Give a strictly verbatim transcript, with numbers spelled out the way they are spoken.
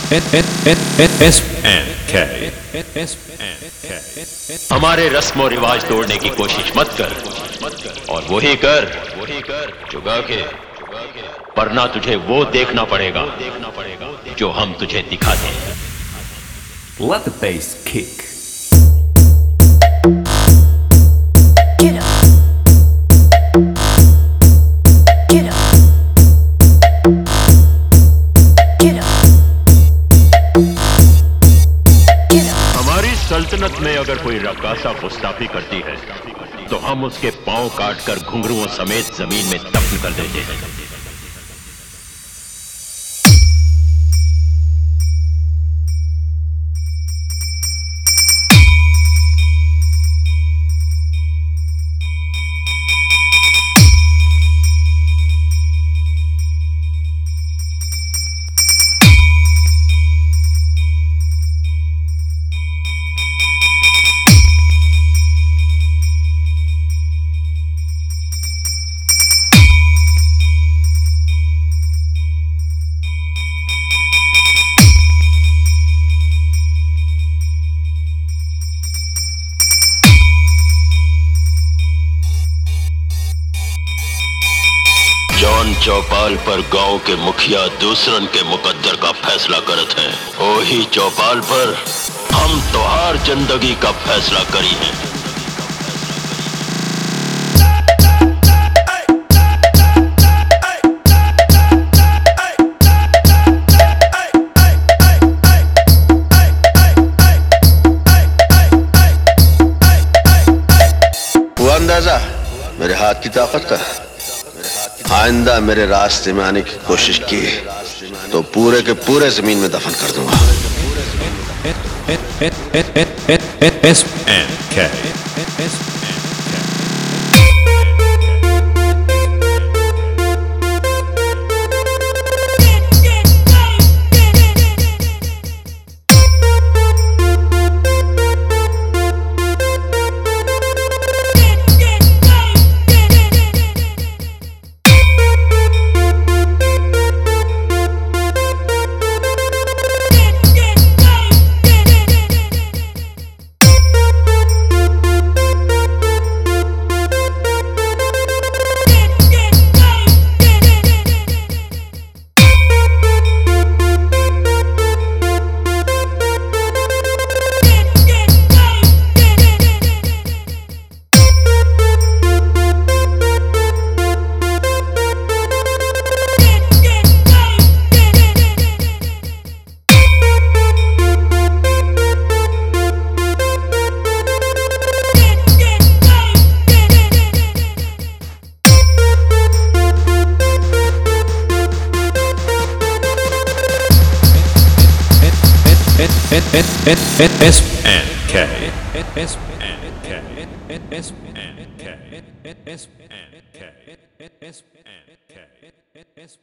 S and K. हमारे रस्म रिवाज तोड़ने की कोशिश मत कर और वही कर वही कर चुका के वरना तुझे वो देखना पड़ेगा देखना पड़ेगा जो हम तुझे दिखा दें। Let the bass kick. Get up. Get up. Get up. Get up. हमारी सल्तनत में अगर कोई रक्कासा गुस्ताखी करती है तो हम उसके पांव काटकर घुंघरुओं समेत जमीन में दफन कर देते हैं। जॉन चौपाल पर गांव के मुखिया दूसरन के मुकद्दर का फैसला करत है। ओही चौपाल पर हम तोहार जिंदगी का फैसला करी है। हुआ अंदाजा मेरे हाथ की ताकत का। आइंदा मेरे रास्ते में आने की कोशिश की तो पूरे के पूरे जमीन में दफन कर दूंगा। S and K. S and K. S and K. S and K. S and K. S and K. S